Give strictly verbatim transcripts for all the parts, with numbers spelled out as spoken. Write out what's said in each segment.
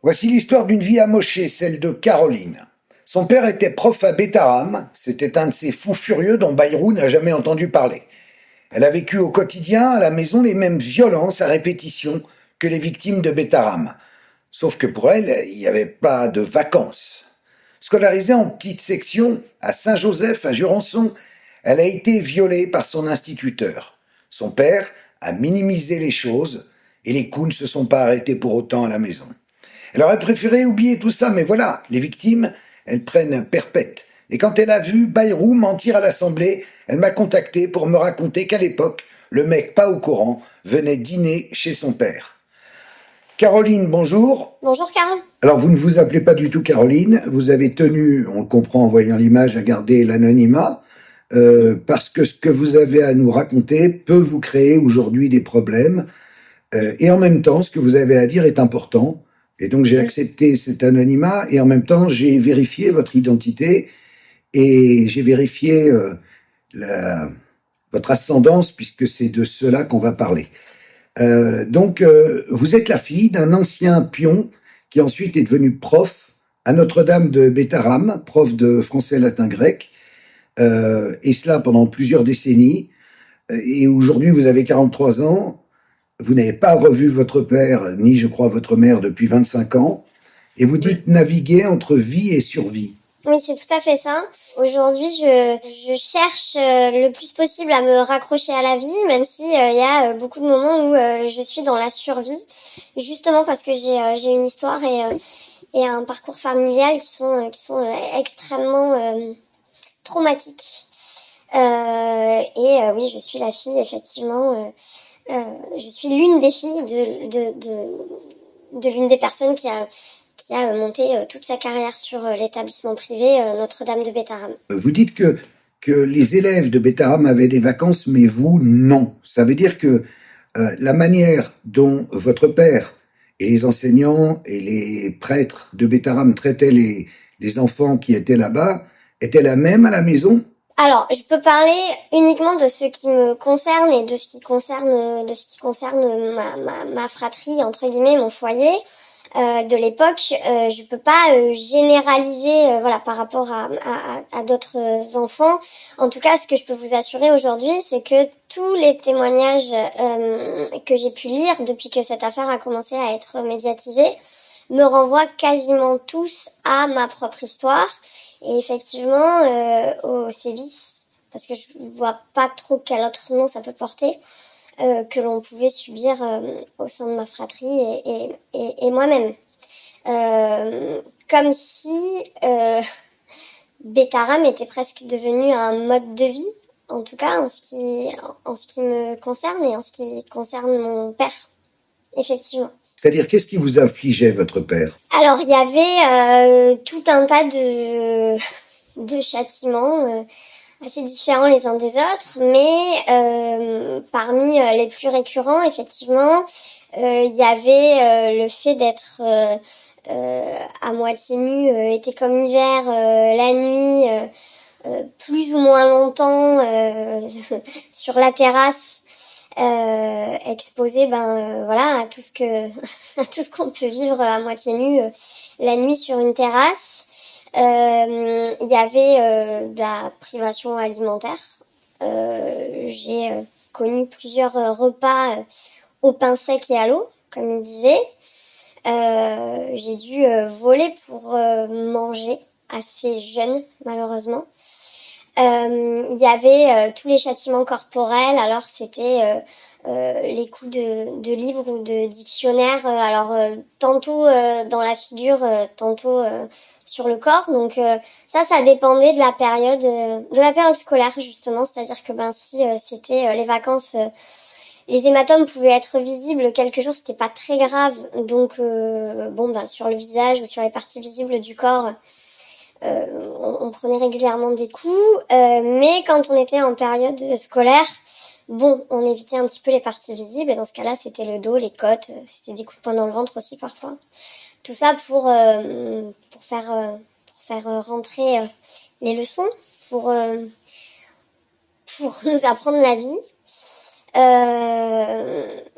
Voici l'histoire d'une vie amochée, celle de Caroline. Son père était prof à Bétarame, c'était un de ces fous furieux dont Bayrou n'a jamais entendu parler. Elle a vécu au quotidien, à la maison, les mêmes violences à répétition que les victimes de Bétarame. Sauf que pour elle, il n'y avait pas de vacances. Scolarisée en petite section à Saint-Joseph, à Jurançon, elle a été violée par son instituteur. Son père a minimisé les choses et les coups ne se sont pas arrêtés pour autant à la maison. Elle aurait préféré oublier tout ça, mais voilà, les victimes, elles prennent un perpète. Et quand elle a vu Bayrou mentir à l'Assemblée, elle m'a contacté pour me raconter qu'à l'époque, le mec pas au courant venait dîner chez son père. Caroline, bonjour. Bonjour Carole. Alors vous ne vous appelez pas du tout Caroline, vous avez tenu, on le comprend en voyant l'image, à garder l'anonymat, euh, parce que ce que vous avez à nous raconter peut vous créer aujourd'hui des problèmes, euh, et en même temps, ce que vous avez à dire est important. Et donc j'ai accepté cet anonymat et en même temps j'ai vérifié votre identité et j'ai vérifié euh, la, votre ascendance puisque c'est de cela qu'on va parler. Euh, donc euh, vous êtes la fille d'un ancien pion qui ensuite est devenu prof à Notre-Dame de Bétarame, prof de français, latin, grec, euh, et cela pendant plusieurs décennies. Et aujourd'hui vous avez quarante-trois ans. Vous n'avez pas revu votre père, ni je crois votre mère, depuis vingt-cinq ans, et vous dites naviguer entre vie et survie. Oui, c'est tout à fait ça. Aujourd'hui, je, je cherche le plus possible à me raccrocher à la vie, même si il euh, y a euh, beaucoup de moments où euh, je suis dans la survie, justement parce que j'ai euh, j'ai une histoire et euh, et un parcours familial qui sont euh, qui sont euh, extrêmement euh, traumatiques. Euh, et euh, oui, je suis la fille effectivement. Euh, Euh, je suis l'une des filles de, de, de, de l'une des personnes qui a, qui a monté toute sa carrière sur l'établissement privé Notre-Dame de Bétarame. Vous dites que, que les élèves de Bétarame avaient des vacances, mais vous, non. Ça veut dire que euh, la manière dont votre père et les enseignants et les prêtres de Bétarame traitaient les, les enfants qui étaient là-bas était la même à la maison ? Alors, je peux parler uniquement de ce qui me concerne et de ce qui concerne de ce qui concerne ma ma, ma fratrie entre guillemets, mon foyer euh, de l'époque. Euh, je peux pas euh, généraliser, euh, voilà, par rapport à, à à d'autres enfants. En tout cas, ce que je peux vous assurer aujourd'hui, c'est que tous les témoignages euh, que j'ai pu lire depuis que cette affaire a commencé à être médiatisée me renvoient quasiment tous à ma propre histoire. Et effectivement, euh, au sévice, parce que je vois pas trop quel autre nom ça peut porter, euh, que l'on pouvait subir euh, au sein de ma fratrie et, et, et, et moi-même. Euh, comme si euh, Bétarame était presque devenu un mode de vie, en tout cas en ce qui, en ce qui me concerne et en ce qui concerne mon père, effectivement. C'est-à-dire, qu'est-ce qui vous affligeait, votre père ? Alors, il y avait euh, tout un tas de, de châtiments euh, assez différents les uns des autres, mais euh, parmi euh, les plus récurrents, effectivement, euh, il y avait euh, le fait d'être euh, euh, à moitié nu, euh, été comme hiver, euh, la nuit, euh, euh, plus ou moins longtemps euh, sur la terrasse. Euh, exposé ben euh, voilà à tout ce que à tout ce qu'on peut vivre à moitié nu euh, la nuit sur une terrasse. Euh, il y avait euh, de la privation alimentaire. Euh, j'ai euh, connu plusieurs euh, repas euh, au pain sec et à l'eau, comme il disait. Euh, j'ai dû euh, voler pour euh, manger assez jeune, malheureusement. Euh, il y avait euh, tous les châtiments corporels, alors c'était euh, euh, les coups de, de livres ou de dictionnaires, euh, alors euh, tantôt euh, dans la figure, euh, tantôt euh, sur le corps. Donc euh, ça, ça dépendait de la période, euh, de la période scolaire justement, c'est-à-dire que ben si euh, c'était euh, les vacances, euh, les hématomes pouvaient être visibles quelques jours, c'était pas très grave. Donc euh, bon ben sur le visage ou sur les parties visibles du corps. Euh, on, on prenait régulièrement des coups, euh, mais quand on était en période scolaire, bon, on évitait un petit peu les parties visibles, et dans ce cas-là, c'était le dos, les côtes, c'était des coups de poing dans le ventre aussi parfois. Tout ça pour euh, pour faire euh, pour faire rentrer euh, les leçons, pour euh, pour nous apprendre la vie. Euh,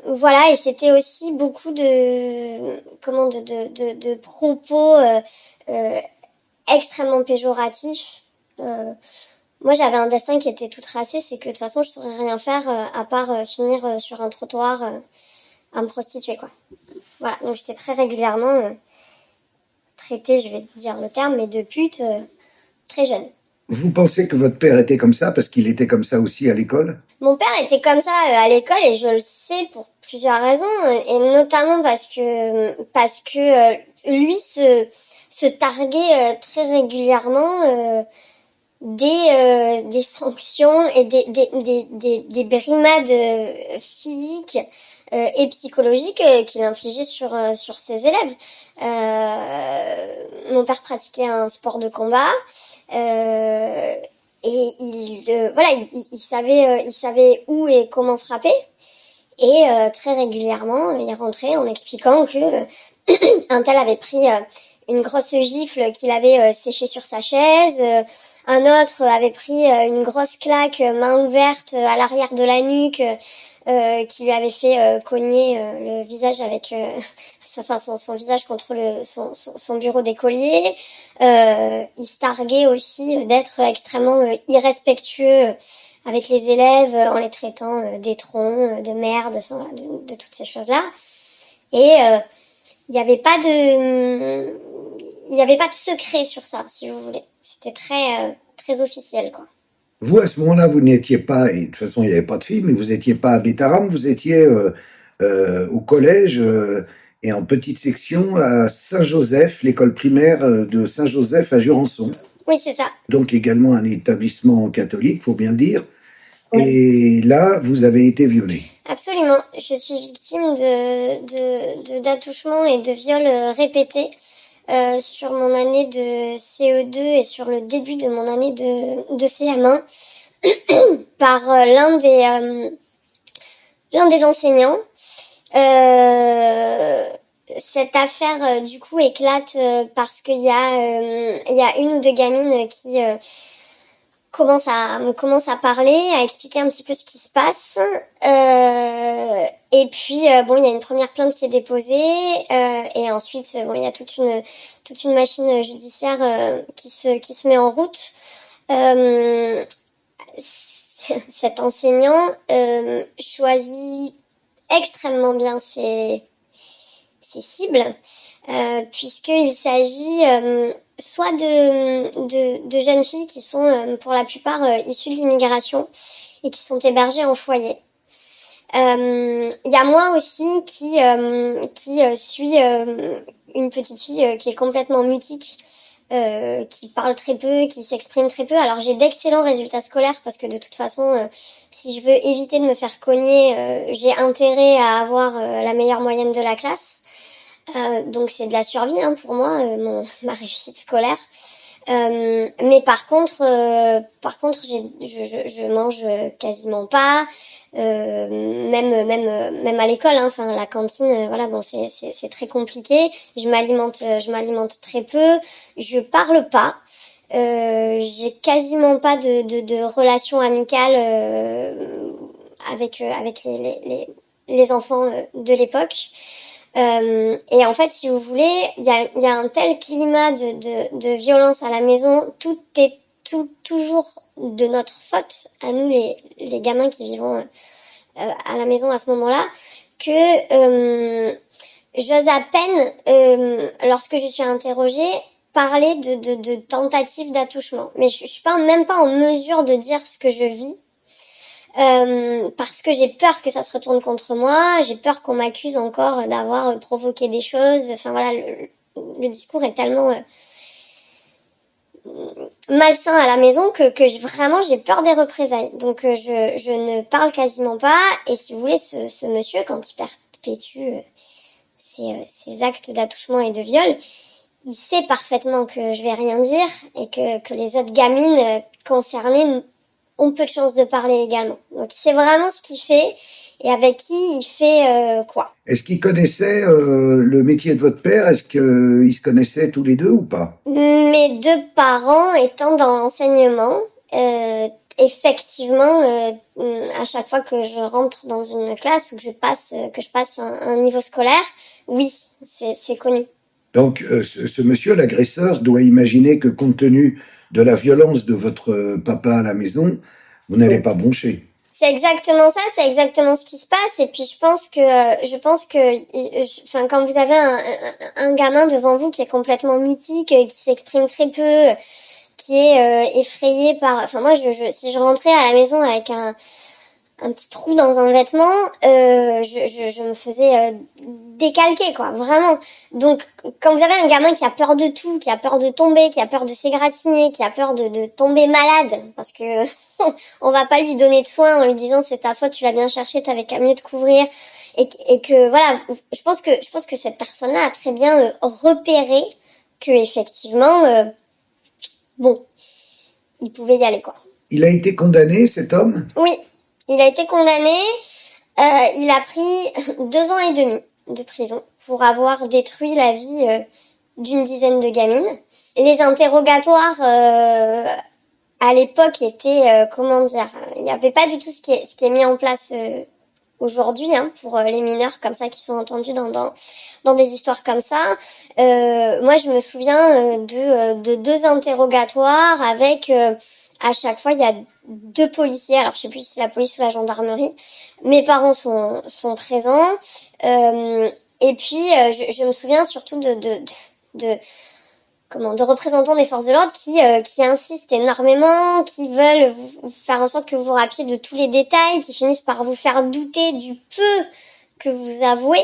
voilà, et c'était aussi beaucoup de comment de de de, de propos euh, euh, extrêmement péjoratifs. Euh, moi, j'avais un destin qui était tout tracé, c'est que de toute façon, je saurais rien faire euh, à part euh, finir euh, sur un trottoir euh, à me prostituer, quoi. Voilà, donc j'étais très régulièrement euh, traitée, je vais dire le terme, mais de pute euh, très jeune. Vous pensez que votre père était comme ça parce qu'il était comme ça aussi à l'école? Mon père était comme ça euh, à l'école et je le sais pour plusieurs raisons, euh, et notamment parce que parce que euh, lui se se targuait euh, très régulièrement euh, des euh, des sanctions et des des des des, des brimades euh, physiques euh, et psychologiques euh, qu'il infligeait sur euh, sur ses élèves. Euh, mon père pratiquait un sport de combat. Euh, et il euh, voilà il, il savait euh, il savait où et comment frapper, et euh, très régulièrement il rentrait en expliquant que euh, un tel avait pris euh, une grosse gifle qu'il avait euh, séchée sur sa chaise, euh, un autre avait pris euh, une grosse claque euh, main ouverte euh, à l'arrière de la nuque euh, qui lui avait fait euh, cogner euh, le visage avec euh, enfin son, son visage contre le son, son, son bureau d'écolier. Euh, il se targuait aussi d'être extrêmement euh, irrespectueux avec les élèves en les traitant euh, d'étrons, de merde, enfin voilà, de, de toutes ces choses-là. Et euh, il n'y avait pas de il y avait pas de secret sur ça, si vous voulez. C'était très euh, très officiel, quoi. Vous, à ce moment-là, vous n'étiez pas, et de toute façon, il n'y avait pas de filles, mais vous n'étiez pas à Bétarame, vous étiez euh, euh, au collège euh, et en petite section à Saint-Joseph, l'école primaire euh, de Saint-Joseph à Jurançon. Oui, c'est ça. Donc également un établissement catholique, faut bien le dire. Oui. Et là, vous avez été violée. Absolument. Je suis victime de, de, de d'attouchements et de viols euh, répétés euh, sur mon année de C E deux et sur le début de mon année de, de C M un par euh, l'un des euh, l'un des enseignants. Euh, cette affaire euh, du coup éclate euh, parce qu'il y a euh, il y a une ou deux gamines qui euh, commence à me commence à parler, à expliquer un petit peu ce qui se passe. Euh, et puis euh, bon, il y a une première plainte qui est déposée, euh, et ensuite bon, il y a toute une toute une machine judiciaire euh, qui se qui se met en route. Euh, cet enseignant euh, choisit extrêmement bien ses ses cibles, euh, puisqu'il s'agit euh, soit de, de, de jeunes filles qui sont euh, pour la plupart euh, issues de l'immigration et qui sont hébergées en foyer. Il euh, y a moi aussi qui, euh, qui euh, suis euh, une petite fille euh, qui est complètement mutique, euh, qui parle très peu, qui s'exprime très peu. Alors j'ai d'excellents résultats scolaires parce que de toute façon, euh, si je veux éviter de me faire cogner, euh, j'ai intérêt à avoir euh, la meilleure moyenne de la classe. Euh, donc c'est de la survie hein, pour moi, euh, mon, ma réussite scolaire. Euh, mais par contre, euh, par contre, j'ai, je, je, je mange quasiment pas, euh, même même même à l'école. Hein, enfin la cantine, euh, voilà, bon c'est c'est c'est très compliqué. Je m'alimente, je m'alimente très peu. Je parle pas. Euh, j'ai quasiment pas de de, de relations amicales euh, avec avec les les les, les enfants de l'époque. Euh, et en fait, si vous voulez, il y a, y a un tel climat de, de, de violence à la maison, tout est tout, toujours de notre faute, à nous les, les gamins qui vivons euh, à la maison à ce moment-là, que euh, j'ose à peine, euh, lorsque je suis interrogée, parler de, de, de tentatives d'attouchement. Mais je, je suis pas même pas en mesure de dire ce que je vis. Euh, parce que j'ai peur que ça se retourne contre moi, j'ai peur qu'on m'accuse encore d'avoir provoqué des choses. Enfin voilà, le, le discours est tellement euh, malsain à la maison que, que je, vraiment j'ai peur des représailles. Donc euh, je, je ne parle quasiment pas. Et si vous voulez, ce, ce monsieur, quand il perpétue euh, ses, euh, ses actes d'attouchement et de viol, il sait parfaitement que je vais rien dire et que, que les autres gamines euh, concernées ont peu de chances de parler également. Donc il sait vraiment ce qu'il fait et avec qui il fait euh, quoi. Est-ce qu'ils connaissaient euh, le métier de votre père? Est-ce qu'ils se connaissaient tous les deux ou pas? Mes deux parents étant dans l'enseignement, euh, effectivement, euh, à chaque fois que je rentre dans une classe ou que je passe, que je passe un, un niveau scolaire, oui, c'est, c'est connu. Donc, euh, ce, ce monsieur, l'agresseur, doit imaginer que compte tenu de la violence de votre papa à la maison, vous n'allez pas broncher. C'est exactement ça, c'est exactement ce qui se passe. Et puis je pense que, je pense que, enfin, quand vous avez un, un, un gamin devant vous qui est complètement mutique, qui s'exprime très peu, qui est euh, effrayé par, enfin moi, je, je, si je rentrais à la maison avec un un petit trou dans un vêtement, euh, je, je, je me faisais euh, décalquer, quoi, vraiment. Donc, quand vous avez un gamin qui a peur de tout, qui a peur de tomber, qui a peur de s'égratigner, qui a peur de, de tomber malade, parce que on va pas lui donner de soins en lui disant c'est ta faute, tu l'as bien cherché, t'avais qu'à mieux te couvrir, et, et que voilà, je pense que je pense que cette personne-là a très bien euh, repéré que effectivement, euh, bon, il pouvait y aller, quoi. Il a été condamné, cet homme ? Oui. Il a été condamné, euh, il a pris deux ans et demi de prison pour avoir détruit la vie euh, d'une dizaine de gamines. Les interrogatoires euh, à l'époque étaient, euh, comment dire, il n'y avait pas du tout ce qui est, ce qui est mis en place euh, aujourd'hui hein, pour euh, les mineurs comme ça qui sont entendus dans, dans, dans des histoires comme ça. Euh, moi, je me souviens euh, de, euh, de deux interrogatoires avec... Euh, à chaque fois, il y a deux policiers. Alors, je sais plus si c'est la police ou la gendarmerie. Mes parents sont sont présents. Euh, et puis, euh, je, je me souviens surtout de de, de de comment de représentants des forces de l'ordre qui euh, qui insistent énormément, qui veulent vous, faire en sorte que vous vous rappeliez de tous les détails, qui finissent par vous faire douter du peu que vous avouez.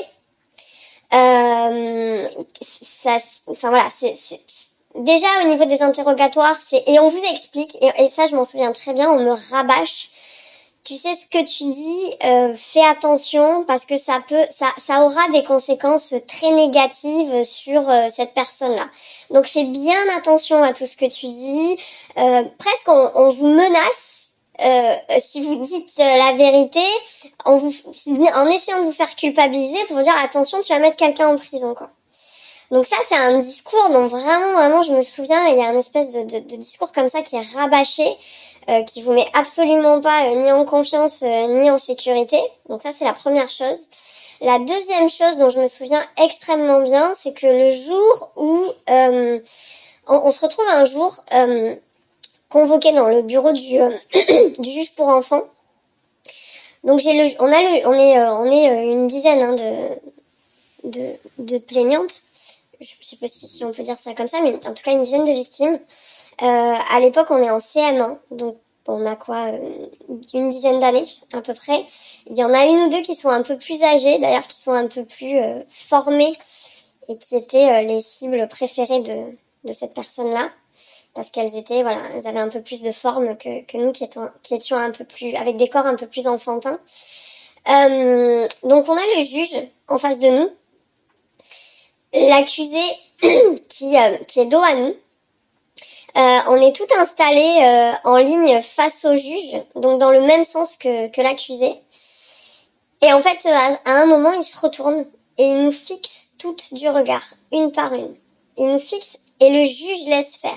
Euh, ça, enfin voilà, c'est c'est déjà, au niveau des interrogatoires, c'est et on vous explique, et, et ça je m'en souviens très bien, on me rabâche. Tu sais ce que tu dis, euh, fais attention parce que ça peut, ça, ça aura des conséquences très négatives sur euh, cette personne-là. Donc fais bien attention à tout ce que tu dis. Euh, presque on, on vous menace euh, si vous dites euh, la vérité, en vous, en essayant de vous faire culpabiliser pour vous dire attention, tu vas mettre quelqu'un en prison, quoi. Donc ça, c'est un discours dont vraiment, vraiment, je me souviens, il y a un espèce de, de, de discours comme ça qui est rabâché, euh, qui vous met absolument pas euh, ni en confiance, euh, ni en sécurité. Donc ça, c'est la première chose. La deuxième chose dont je me souviens extrêmement bien, c'est que le jour où euh, on, on se retrouve un jour euh, convoqué dans le bureau du, euh, du juge pour enfants. Donc j'ai le, on a le, on est, euh, on est une dizaine hein, de, de, de plaignantes. Je sais pas si, si on peut dire ça comme ça, mais en tout cas une dizaine de victimes. Euh, à l'époque, on est en C M un, donc on a quoi, une dizaine d'années à peu près. Il y en a une ou deux qui sont un peu plus âgées, d'ailleurs qui sont un peu plus euh, formées et qui étaient euh, les cibles préférées de, de cette personne-là, parce qu'elles étaient, voilà, elles avaient un peu plus de forme que, que nous qui étions, qui étions un peu plus, avec des corps un peu plus enfantins. Euh, donc on a le juge en face de nous. L'accusé qui, euh, qui est dos à nous. Euh, on est tout installé euh, en ligne face au juge, donc dans le même sens que, que l'accusé. Et en fait, à, à un moment, il se retourne et il nous fixe toutes du regard, une par une. Il nous fixe et le juge laisse faire.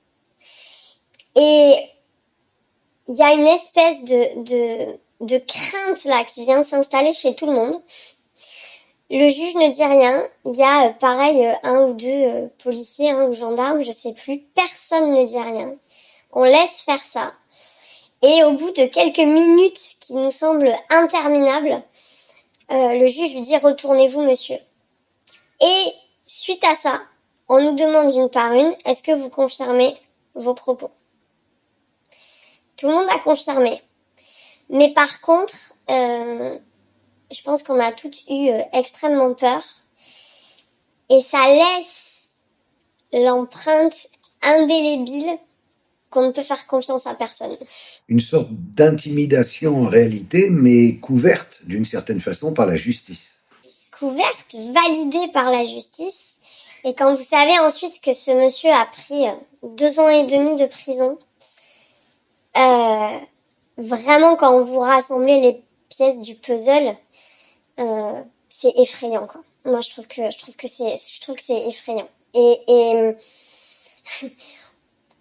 Et il y a une espèce de, de, de crainte là qui vient s'installer chez tout le monde. Le juge ne dit rien. Il y a, euh, pareil, euh, un ou deux euh, policiers hein, ou gendarmes, je sais plus. Personne ne dit rien. On laisse faire ça. Et au bout de quelques minutes qui nous semblent interminables, euh, le juge lui dit « Retournez-vous, monsieur ». Et suite à ça, on nous demande une par une « Est-ce que vous confirmez vos propos ?» Tout le monde a confirmé. Mais par contre... Euh, je pense qu'on a toutes eu euh, extrêmement peur. Et ça laisse l'empreinte indélébile qu'on ne peut faire confiance à personne. Une sorte d'intimidation en réalité, mais couverte d'une certaine façon par la justice. Couverte, validée par la justice. Et quand vous savez ensuite que ce monsieur a pris deux ans et demi de prison, euh, vraiment quand vous rassemblez les pièces du puzzle, Euh, c'est effrayant quoi. Moi je trouve que je trouve que c'est je trouve que c'est effrayant. Et et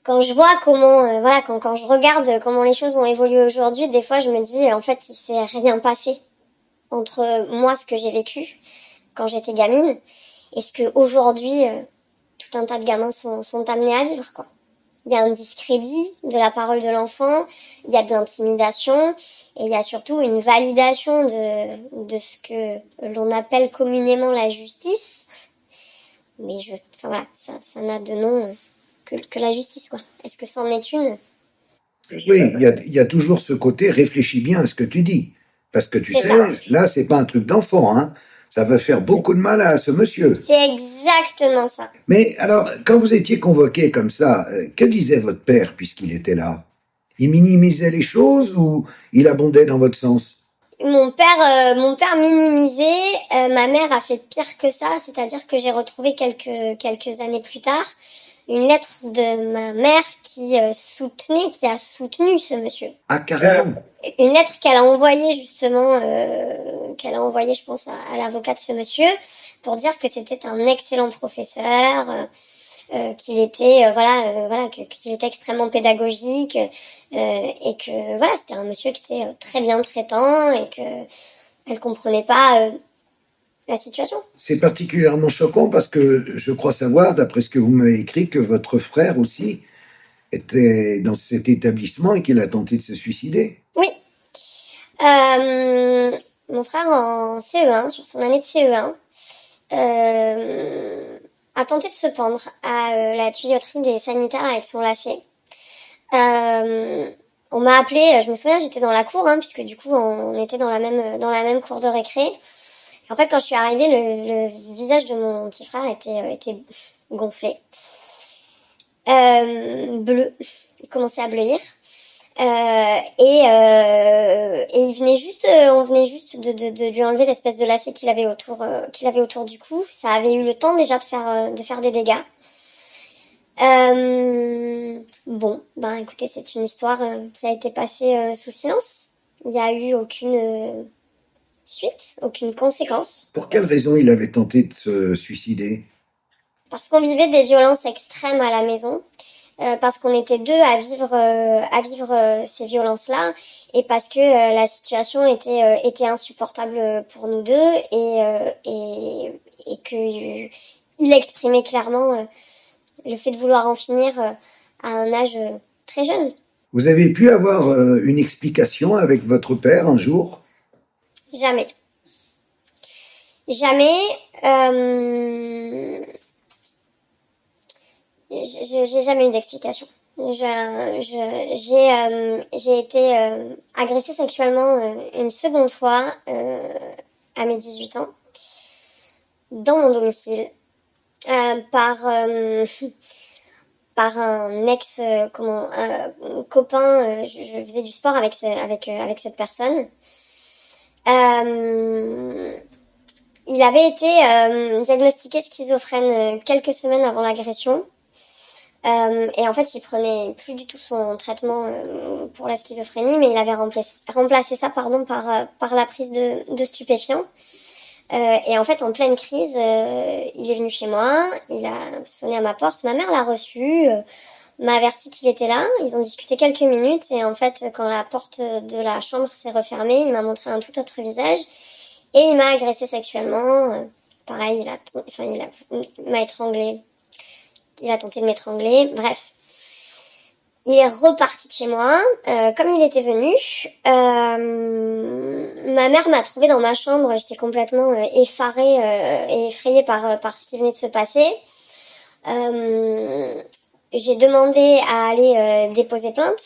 quand je vois comment, euh, voilà, quand, quand je regarde comment les choses ont évolué aujourd'hui, des fois je me dis, euh, en fait, il s'est rien passé entre moi, ce que j'ai vécu quand j'étais gamine, et ce que aujourd'hui, euh, tout un tas de gamins sont, sont amenés à vivre, quoi. Il y a un discrédit de la parole de l'enfant, il y a de l'intimidation, et il y a surtout une validation de, de ce que l'on appelle communément la justice. Mais je, enfin voilà, ça, ça n'a de nom que, que la justice, quoi. Est-ce que c'en est une? Oui, il y a, il y a toujours ce côté, réfléchis bien à ce que tu dis. Parce que tu C'est ça. sais, là, c'est pas un truc d'enfant, hein. Ça va faire beaucoup de mal à ce monsieur. C'est exactement ça. Mais alors, quand vous étiez convoqué comme ça, euh, que disait votre père puisqu'il était là? Il minimisait les choses ou il abondait dans votre sens? Mon père, euh, mon père minimisait. Euh, ma mère a fait pire que ça, c'est-à-dire que j'ai retrouvé quelques quelques années plus tard une lettre de ma mère qui euh, soutenait, qui a soutenu ce monsieur. Ah, carrément. Une lettre qu'elle a envoyée justement, euh, qu'elle a envoyée, je pense, à, à l'avocat de ce monsieur, pour dire que c'était un excellent professeur, euh, euh, qu'il était, euh, voilà, euh, voilà, que, qu'il était extrêmement pédagogique, euh, et que voilà, c'était un monsieur qui était très bien traitant et que elle comprenait pas euh, la situation. C'est particulièrement choquant parce que je crois savoir, d'après ce que vous m'avez écrit, que votre frère aussi était dans cet établissement et qu'il a tenté de se suicider. Oui. Euh, mon frère en C E un, sur son année de C E un, euh, a tenté de se pendre à euh, la tuyauterie des sanitaires avec son lacet. Euh, on m'a appelé, je me souviens, j'étais dans la cour, hein, puisque du coup on était dans la même dans la même cour de récré. Et en fait, quand je suis arrivée, le, le visage de mon petit frère était était gonflé, euh, bleu. Il commençait à bleuir. Euh, et, euh, et il venait juste, euh, on venait juste de, de, de lui enlever l'espèce de lacet qu'il avait autour, euh, qu'il avait autour du cou. Ça avait eu le temps déjà de faire, euh, de faire des dégâts. Euh, bon, ben écoutez, c'est une histoire euh, qui a été passée euh, sous silence. Il n'y a eu aucune euh, suite, aucune conséquence. Pour quelle raison il avait tenté de se suicider? Parce qu'on vivait des violences extrêmes à la maison. Euh, parce qu'on était deux à vivre euh, à vivre euh, ces violences-là, et parce que euh, la situation était euh, était insupportable pour nous deux, et euh, et et que euh, il exprimait clairement euh, le fait de vouloir en finir euh, à un âge euh, très jeune. Vous avez pu avoir euh, une explication avec votre père un jour? Jamais. Jamais. Euh... Je, j'ai jamais eu d'explication. Je, je, j'ai, euh, j'ai été euh, agressée sexuellement euh, une seconde fois euh, à mes dix-huit ans, dans mon domicile, euh, par euh, par un ex, euh, comment, euh, copain. Euh, je, je faisais du sport avec ce, avec euh, avec cette personne. Euh, il avait été euh, diagnostiqué schizophrène quelques semaines avant l'agression. Euh, et en fait, il prenait plus du tout son traitement euh, pour la schizophrénie, mais il avait remplacé, remplacé ça, pardon, par euh, par la prise de, de stupéfiants. Euh, et en fait, en pleine crise, euh, il est venu chez moi, il a sonné à ma porte, ma mère l'a reçu, euh, m'a averti qu'il était là. Ils ont discuté quelques minutes, et en fait, quand la porte de la chambre s'est refermée, il m'a montré un tout autre visage et il m'a agressé sexuellement. Euh, pareil, il a, enfin, il a, il m'a étranglé. Il a tenté de m'étrangler, bref. Il est reparti de chez moi, euh, comme il était venu. Euh, ma mère m'a trouvée dans ma chambre, j'étais complètement euh, effarée euh, et effrayée par, par ce qui venait de se passer. Euh, j'ai demandé à aller euh, déposer plainte.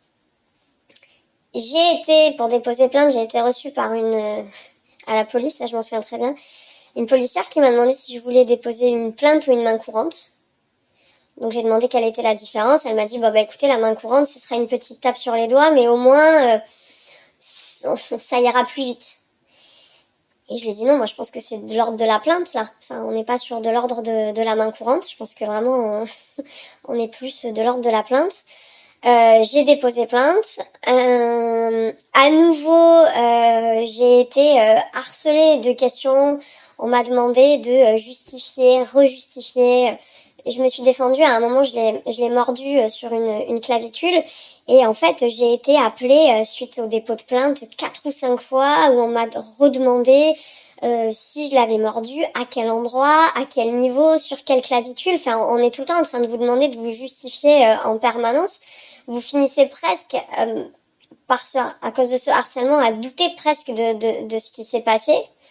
J'ai été, pour déposer plainte, j'ai été reçue par une, euh, à la police, là je m'en souviens très bien, une policière qui m'a demandé si je voulais déposer une plainte ou une main courante. Donc j'ai demandé quelle était la différence. Elle m'a dit bah bah écoutez, la main courante ce sera une petite tape sur les doigts, mais au moins euh, ça ira plus vite. Et je lui ai dit non, moi je pense que c'est de l'ordre de la plainte là. Enfin on n'est pas sur de l'ordre de, de la main courante. Je pense que vraiment on, on est plus de l'ordre de la plainte. Euh, j'ai déposé plainte. Euh, à nouveau euh, j'ai été euh, harcelée de questions. On m'a demandé de justifier, rejustifier je me suis défendue. À un moment, je l'ai, je l'ai mordu sur une, une clavicule. Et en fait, j'ai été appelée suite au dépôt de plainte quatre ou cinq fois où on m'a redemandé euh, si je l'avais mordu, à quel endroit, à quel niveau, sur quelle clavicule. Enfin, on est tout le temps en train de vous demander de vous justifier euh, en permanence. Vous finissez presque, euh, par ce, à cause de ce harcèlement, à douter presque de, de, de ce qui s'est passé.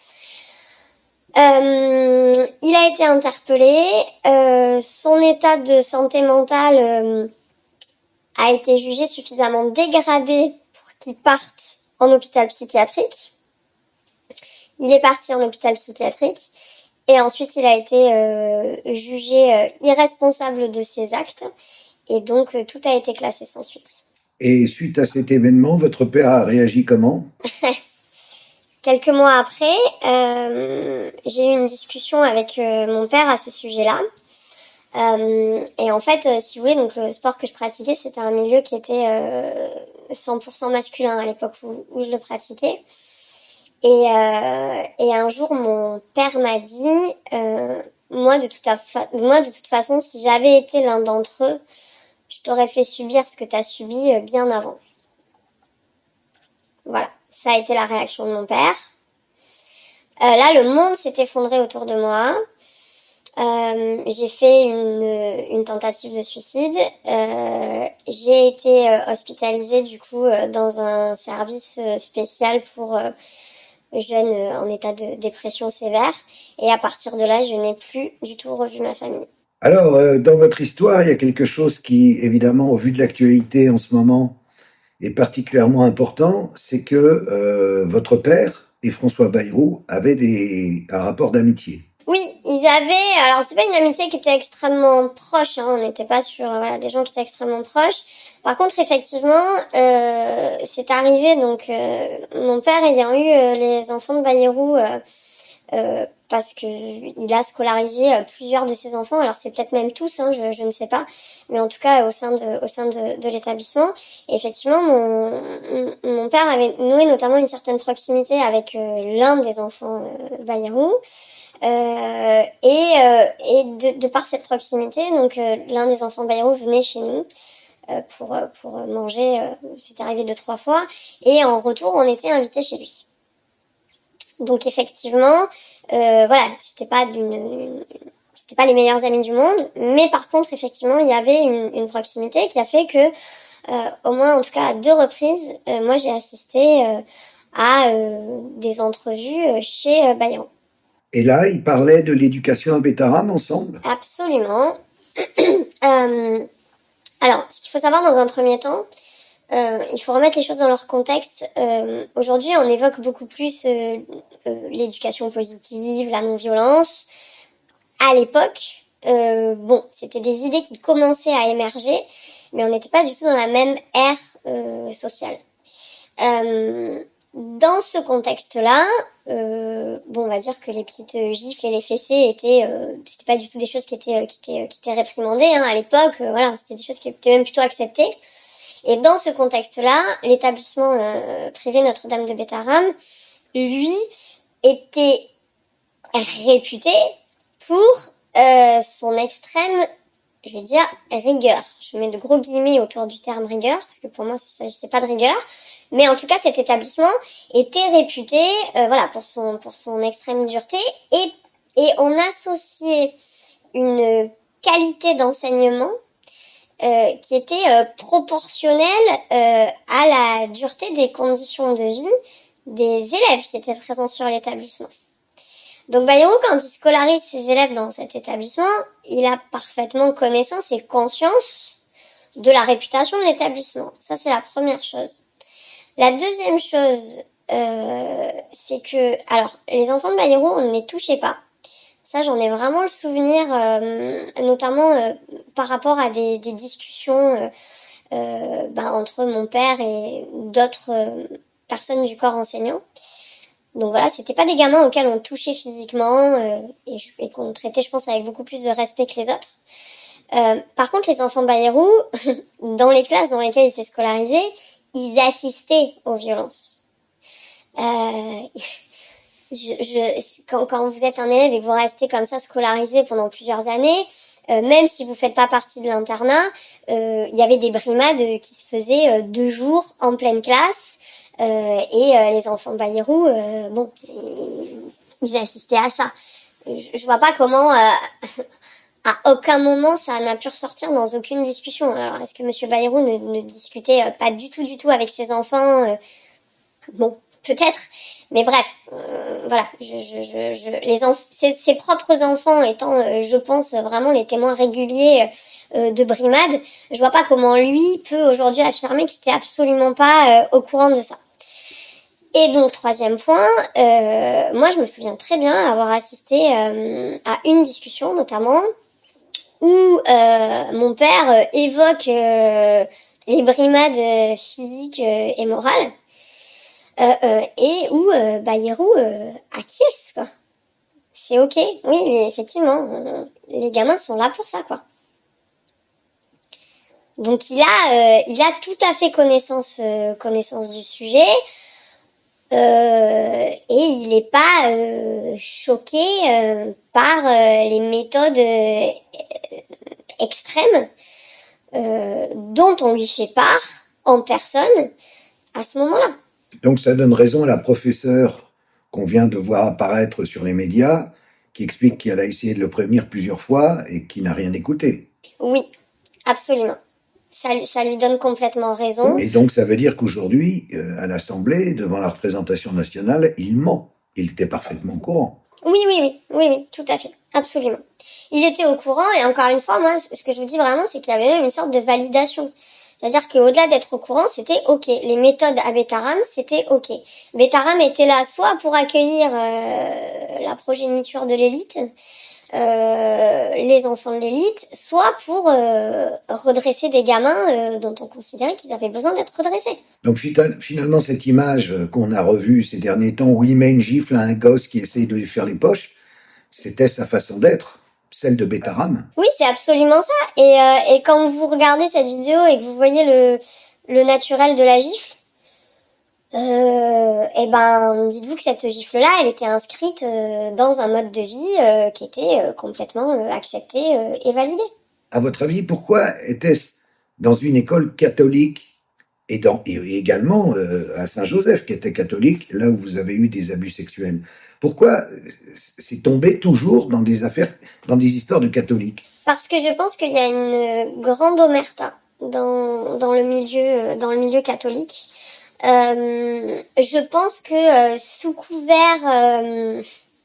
Euh, il a été interpellé. Euh, son état de santé mentale euh, a été jugé suffisamment dégradé pour qu'il parte en hôpital psychiatrique. Il est parti en hôpital psychiatrique et ensuite il a été euh, jugé euh, irresponsable de ses actes et donc euh, tout a été classé sans suite. Et suite à cet événement, votre père a réagi comment? Quelques mois après, euh, j'ai eu une discussion avec euh, mon père à ce sujet-là. Euh, et en fait, euh, si vous voulez, donc le sport que je pratiquais, c'était un milieu qui était euh, cent pour cent masculin à l'époque où, où je le pratiquais. Et, euh, et un jour, mon père m'a dit, euh, moi, de toute fa- moi, de toute façon, si j'avais été l'un d'entre eux, je t'aurais fait subir ce que tu as subi euh, bien avant. Voilà, ça a été la réaction de mon père. Euh, là, le monde s'est effondré autour de moi. Euh, j'ai fait une, une tentative de suicide. Euh, j'ai été euh, hospitalisée du coup euh, dans un service euh, spécial pour euh, jeunes euh, en état de dépression sévère. Et à partir de là, je n'ai plus du tout revu ma famille. Alors, euh, dans votre histoire, il y a quelque chose qui, évidemment, au vu de l'actualité en ce moment, est particulièrement important, c'est que euh, votre père et François Bayrou avaient des, un rapport d'amitié. Oui, ils avaient... Alors, c'était pas une amitié qui était extrêmement proche, hein, on n'était pas sur euh, voilà, des gens qui étaient extrêmement proches. Par contre, effectivement, euh, c'est arrivé, donc, euh, mon père ayant eu euh, les enfants de Bayrou, euh, euh, parce que il a scolarisé euh, plusieurs de ses enfants, alors c'est peut-être même tous, hein, je, je ne sais pas, mais en tout cas au sein de, au sein de, de l'établissement. Et effectivement, mon, mon père avait noué notamment une certaine proximité avec euh, l'un des enfants euh, Bayrou. Euh, et euh, et de, de par cette proximité, donc euh, l'un des enfants Bayrou venait chez nous euh, pour pour manger. Euh, c'était arrivé deux trois fois, et en retour, on était invités chez lui. Donc effectivement, euh, voilà, c'était pas d'une, une, c'était pas les meilleurs amis du monde, mais par contre, effectivement, il y avait une, une proximité qui a fait que, euh, au moins, en tout cas, à deux reprises, euh, moi, j'ai assisté euh, à euh, des entrevues chez euh, Bayrou. Et là, ils parlaient de l'éducation à Bétarame ensemble? Absolument. euh, alors, ce qu'il faut savoir dans un premier temps, euh, il faut remettre les choses dans leur contexte. Euh, aujourd'hui, on évoque beaucoup plus euh, euh, l'éducation positive, la non-violence. À l'époque, euh, bon, c'était des idées qui commençaient à émerger, mais on n'était pas du tout dans la même ère euh, sociale. Euh, Dans ce contexte-là, euh, bon, on va dire que les petites gifles et les fessées étaient, euh, c'était pas du tout des choses qui étaient, qui étaient, qui étaient réprimandées, hein, à l'époque. Euh, voilà, c'était des choses qui étaient même plutôt acceptées. Et dans ce contexte-là, l'établissement euh, privé Notre-Dame de Bétarame, lui, était réputé pour euh, son extrême, je vais dire, rigueur. Je mets de gros guillemets autour du terme rigueur, parce que pour moi, il ne s'agissait pas de rigueur. Mais en tout cas, cet établissement était réputé, euh, voilà, pour son pour son extrême dureté, et et on associait une qualité d'enseignement euh, qui était euh, proportionnelle euh, à la dureté des conditions de vie des élèves qui étaient présents sur l'établissement. Donc Bayrou, quand il scolarise ses élèves dans cet établissement, il a parfaitement connaissance et conscience de la réputation de l'établissement. Ça, c'est la première chose. La deuxième chose, euh, c'est que, alors, les enfants de Bayrou, on ne les touchait pas. Ça, j'en ai vraiment le souvenir, euh, notamment euh, par rapport à des, des discussions euh, euh, ben, entre mon père et d'autres euh, personnes du corps enseignant. Donc voilà, c'était pas des gamins auxquels on touchait physiquement euh, et, et qu'on traitait, je pense, avec beaucoup plus de respect que les autres. Euh, par contre, les enfants Bayrou, dans les classes dans lesquelles ils étaient scolarisés, ils assistaient aux violences. Euh, je, je, quand, quand vous êtes un élève et que vous restez comme ça scolarisé pendant plusieurs années, Euh, même si vous faites pas partie de l'internat, euh, il y avait des brimades qui se faisaient euh, deux jours en pleine classe. Euh, et euh, les enfants Bayrou, euh, bon, ils assistaient à ça. Je, je vois pas comment, euh, à aucun moment, ça n'a pu ressortir dans aucune discussion. Alors, est-ce que Monsieur Bayrou ne, ne discutait pas du tout, du tout avec ses enfants? euh, Bon, peut-être. Mais bref, euh, voilà. Je, je, je, je, les enf- ses, ses propres enfants étant, euh, je pense, vraiment les témoins réguliers euh, de brimade, je vois pas comment lui peut aujourd'hui affirmer qu'il était absolument pas euh, au courant de ça. Et donc, troisième point, euh, moi je me souviens très bien avoir assisté euh, à une discussion notamment où euh, mon père euh, évoque euh, les brimades physiques euh, et morales euh, euh, et où euh, Bayrou euh, acquiesce, quoi. C'est ok, oui, mais effectivement, euh, les gamins sont là pour ça, quoi. Donc il a, euh, il a tout à fait connaissance, euh, connaissance du sujet. Euh, et il n'est pas euh, choqué euh, par euh, les méthodes euh, extrêmes euh, dont on lui fait part en personne à ce moment-là. Donc ça donne raison à la professeure qu'on vient de voir apparaître sur les médias, qui explique qu'elle a essayé de le prévenir plusieurs fois et qui n'a rien écouté. Oui, absolument. Ça, ça lui donne complètement raison. Et donc ça veut dire qu'aujourd'hui, euh, à l'Assemblée, devant la représentation nationale, il ment. Il était parfaitement au courant. Oui, oui, oui, oui, oui, tout à fait, absolument. Il était au courant et encore une fois, moi, ce que je vous dis vraiment, c'est qu'il y avait même une sorte de validation. C'est-à-dire qu'au-delà d'être au courant, c'était ok. Les méthodes à Betaram, c'était ok. Betaram était là soit pour accueillir euh, la progéniture de l'élite, euh, les enfants de l'élite, soit pour euh, redresser des gamins euh, dont on considérait qu'ils avaient besoin d'être redressés. Donc finalement, cette image qu'on a revue ces derniers temps, où il met une gifle à un gosse qui essaye de lui faire les poches, c'était sa façon d'être, celle de Betaram. Oui, c'est absolument ça. Et, euh, et quand vous regardez cette vidéo et que vous voyez le, le naturel de la gifle, euh, et ben, dites-vous que cette gifle-là, elle était inscrite euh, dans un mode de vie euh, qui était euh, complètement euh, accepté euh, et validé. À votre avis, pourquoi était-ce dans une école catholique et, dans, et également euh, à Saint-Joseph, qui était catholique, là où vous avez eu des abus sexuels, pourquoi c'est tombé toujours dans des affaires, dans des histoires de catholiques? Parce que je pense qu'il y a une grande omerta dans, dans, le, milieu, dans le milieu catholique. Euh, je pense que euh, sous couvert euh,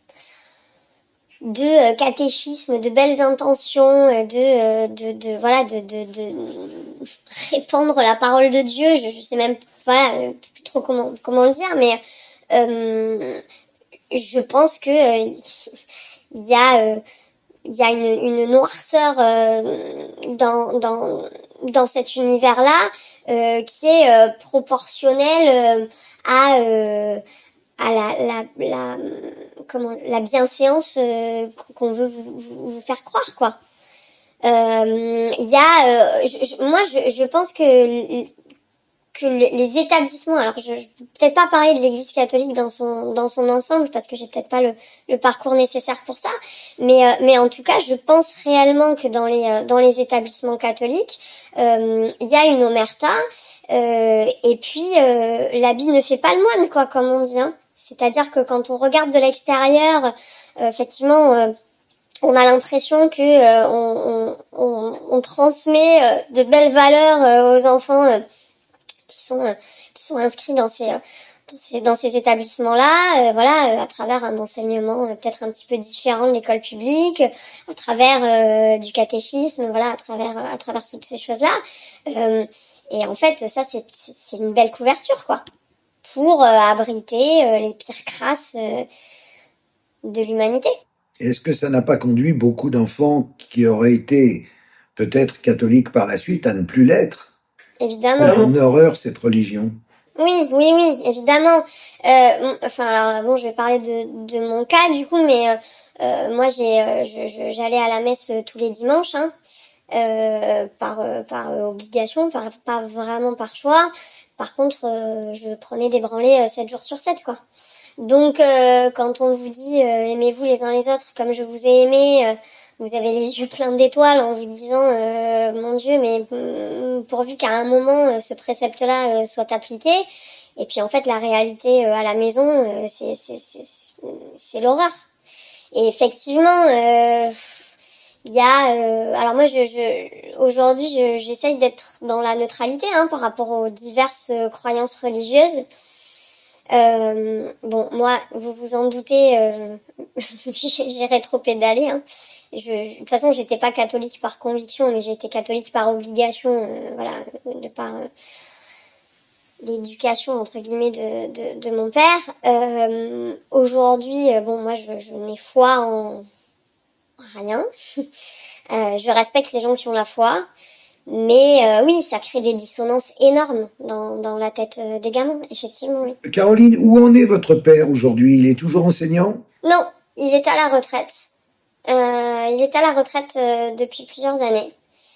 de catéchisme, de belles intentions, de, de, de voilà, de, de, de répandre la parole de Dieu, je, je sais même voilà plus trop comment comment le dire, mais euh, je pense que il euh, y a euh, il y a une, une noirceur euh, dans dans dans cet univers-là euh, qui est euh, proportionnelle euh, à euh, à la la la comment la bienséance euh, qu'on veut vous, vous, vous faire croire, quoi. Il euh, y a euh, je, je, moi je, je pense que que les établissements, alors je, je peux peut-être pas parler de l'Église catholique dans son dans son ensemble parce que j'ai peut-être pas le, le parcours nécessaire pour ça, mais euh, mais en tout cas je pense réellement que dans les euh, dans les établissements catholiques il euh, y a une omerta euh, et puis euh, l'habit ne fait pas le moine, quoi, comme on dit, hein. C'est-à-dire que quand on regarde de l'extérieur, euh, effectivement euh, on a l'impression que euh, on, on, on transmet euh, de belles valeurs euh, aux enfants euh, qui sont euh, qui sont inscrits dans ces euh, dans ces dans ces établissements-là, euh, voilà, euh, à travers un enseignement euh, peut-être un petit peu différent de l'école publique, à travers euh, du catéchisme, voilà, à travers à travers toutes ces choses-là. Euh, et en fait, ça c'est c'est une belle couverture, quoi, pour euh, abriter euh, les pires crasses euh, de l'humanité. Est-ce que ça n'a pas conduit beaucoup d'enfants qui auraient été peut-être catholiques par la suite à ne plus l'être? Évidemment. On a une horreur, cette religion. Oui, oui, oui, évidemment. Euh, enfin, alors bon, je vais parler de, de mon cas du coup, mais euh, euh, moi j'ai, euh, je, je, j'allais à la messe tous les dimanches, hein, euh, par euh, par obligation, par pas vraiment par choix. Par contre, euh, je prenais des branlées euh, sept jours sur sept, quoi. Donc, euh, quand on vous dit euh, aimez-vous les uns les autres comme je vous ai aimé, euh, vous avez les yeux pleins d'étoiles en vous disant euh, mon Dieu, mais mm, pourvu qu'à un moment euh, ce précepte-là euh, soit appliqué. Et puis en fait, la réalité euh, à la maison, euh, c'est c'est c'est c'est l'horreur. Et effectivement, euh, il y a euh, alors moi je, je aujourd'hui je, j'essaye d'être dans la neutralité hein, par rapport aux diverses euh, croyances religieuses. Euh, bon, moi, vous vous en doutez, euh, j'ai rétro-pédalé. Hein. Je, je, de toute façon, j'étais pas catholique par conviction, mais j'ai été catholique par obligation, euh, voilà, de par euh, l'éducation entre guillemets de, de, de mon père. Euh, aujourd'hui, euh, bon, moi, je, je n'ai foi en rien. euh, je respecte les gens qui ont la foi. Mais euh, oui, ça crée des dissonances énormes dans, dans la tête euh, des gamins, effectivement, oui. Caroline, où en est votre père aujourd'hui? Il est toujours enseignant? Non, il est à la retraite. Euh, il est à la retraite euh, depuis plusieurs années.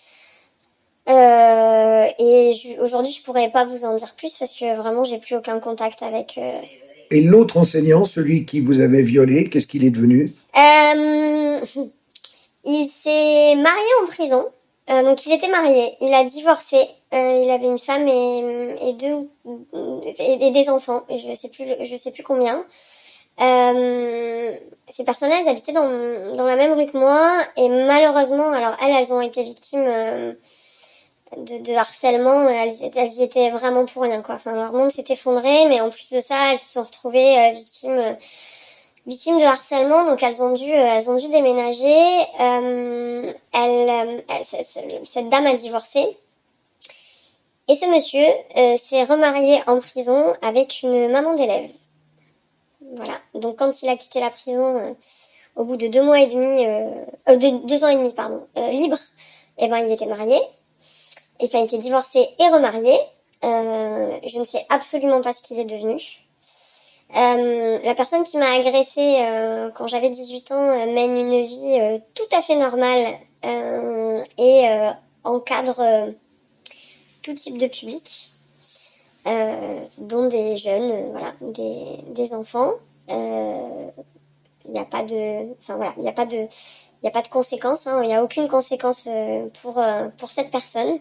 Euh, et aujourd'hui, je pourrais pas vous en dire plus parce que vraiment, j'ai plus aucun contact avec... Euh... Et l'autre enseignant, celui qui vous avait violé, qu'est-ce qu'il est devenu? euh, Il s'est marié en prison. Euh, donc il était marié, il a divorcé, euh, il avait une femme et, et deux et, et des enfants, je sais plus je sais plus combien. Euh, ces personnes-là, elles habitaient dans dans la même rue que moi et malheureusement, alors elles, elles ont été victimes euh, de, de harcèlement, elles, elles y étaient vraiment pour rien quoi. Enfin leur monde s'est effondré, mais en plus de ça, elles se sont retrouvées euh, victimes. Euh, victimes de harcèlement, donc elles ont dû, elles ont dû déménager. Euh, elle, elle, cette dame a divorcé. Et ce monsieur euh, s'est remarié en prison avec une maman d'élève. Voilà. Donc quand il a quitté la prison, euh, au bout de deux mois et demi, euh, euh, de deux ans et demi, pardon, euh, libre, eh ben il était marié. Enfin, il était divorcé et remarié. Euh, je ne sais absolument pas ce qu'il est devenu. Euh, la personne qui m'a agressée euh, quand j'avais dix-huit ans euh, mène une vie euh, tout à fait normale euh, et euh, encadre euh, tout type de public, euh, dont des jeunes, euh, voilà, des, des enfants. Il euh, n'y a pas de, enfin voilà, il n'y a pas de, il y a pas de conséquences. Il hein, n'y a aucune conséquence euh, pour euh, pour cette personne.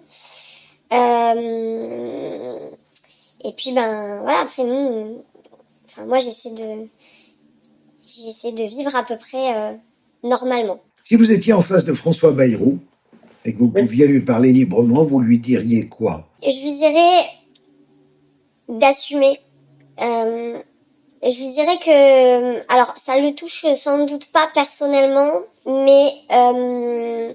Euh, et puis ben voilà, après nous. Enfin, moi, j'essaie de, j'essaie de vivre à peu près euh, normalement. Si vous étiez en face de François Bayrou et que vous pouviez lui parler librement, vous lui diriez quoi? Je lui dirais d'assumer. Euh, je lui dirais que, alors, ça le touche sans doute pas personnellement, mais euh,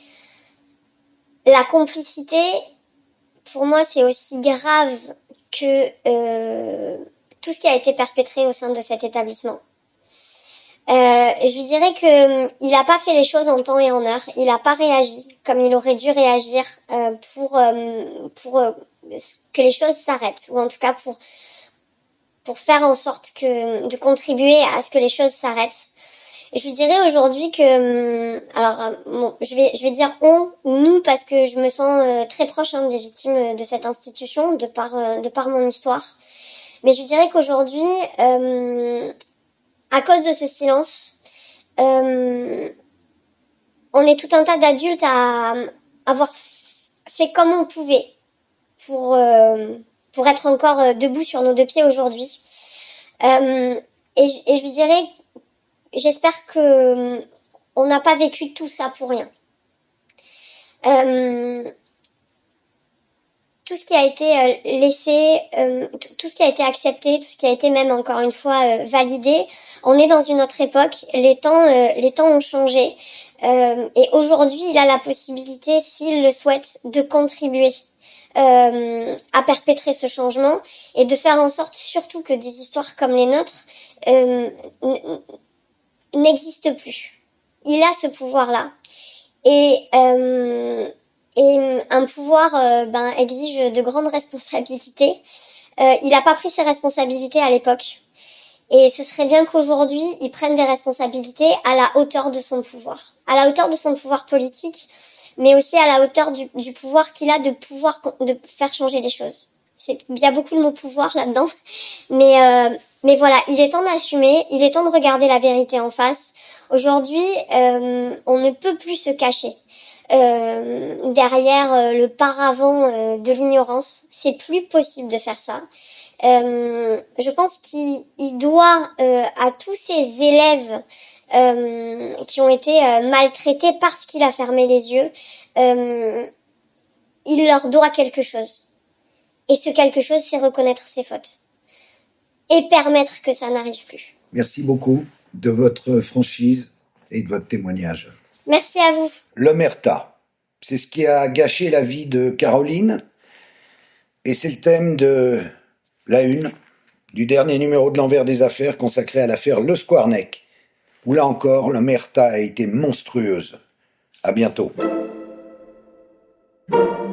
la complicité, pour moi, c'est aussi grave que euh, tout ce qui a été perpétré au sein de cet établissement. Euh, je lui dirais que il n'a pas fait les choses en temps et en heure. Il n'a pas réagi comme il aurait dû réagir euh, pour euh, pour euh, que les choses s'arrêtent, ou en tout cas pour pour faire en sorte que de contribuer à ce que les choses s'arrêtent. Et je lui dirais aujourd'hui que alors bon, je vais je vais dire on ou nous parce que je me sens euh, très proche hein, des victimes de cette institution de par euh, de par mon histoire. Mais je dirais qu'aujourd'hui, euh, à cause de ce silence, euh, on est tout un tas d'adultes à avoir fait comme on pouvait pour euh, pour être encore debout sur nos deux pieds aujourd'hui. Euh, et, et je lui dirais, j'espère que on n'a pas vécu tout ça pour rien. Euh, tout ce qui a été laissé, euh, tout ce qui a été accepté, tout ce qui a été même encore une fois euh, validé, on est dans une autre époque. Les temps, euh, les temps ont changé. Euh, et aujourd'hui, il a la possibilité, s'il le souhaite, de contribuer euh, à perpétrer ce changement et de faire en sorte surtout que des histoires comme les nôtres euh, n'existent plus. Il a ce pouvoir-là. Et... Euh, Et un pouvoir euh, ben, exige de grandes responsabilités. Euh, il n'a pas pris ses responsabilités à l'époque. Et ce serait bien qu'aujourd'hui, il prenne des responsabilités à la hauteur de son pouvoir. À la hauteur de son pouvoir politique, mais aussi à la hauteur du, du pouvoir qu'il a de pouvoir de faire changer les choses. C'est, il y a beaucoup de mots pouvoir là-dedans. Mais, euh, mais voilà, il est temps d'assumer, il est temps de regarder la vérité en face. Aujourd'hui, euh, on ne peut plus se cacher euh, derrière euh, le paravent euh, de l'ignorance. C'est plus possible de faire ça. Euh, je pense qu'il il doit euh, à tous ces élèves euh, qui ont été euh, maltraités parce qu'il a fermé les yeux, euh, il leur doit quelque chose. Et ce quelque chose, c'est reconnaître ses fautes et permettre que ça n'arrive plus. Merci beaucoup de votre franchise et de votre témoignage. Merci à vous. L'omerta, c'est ce qui a gâché la vie de Caroline et c'est le thème de la une du dernier numéro de l'Envers des affaires consacré à l'affaire Le Squarneck, où là encore l'omerta a été monstrueuse. À bientôt.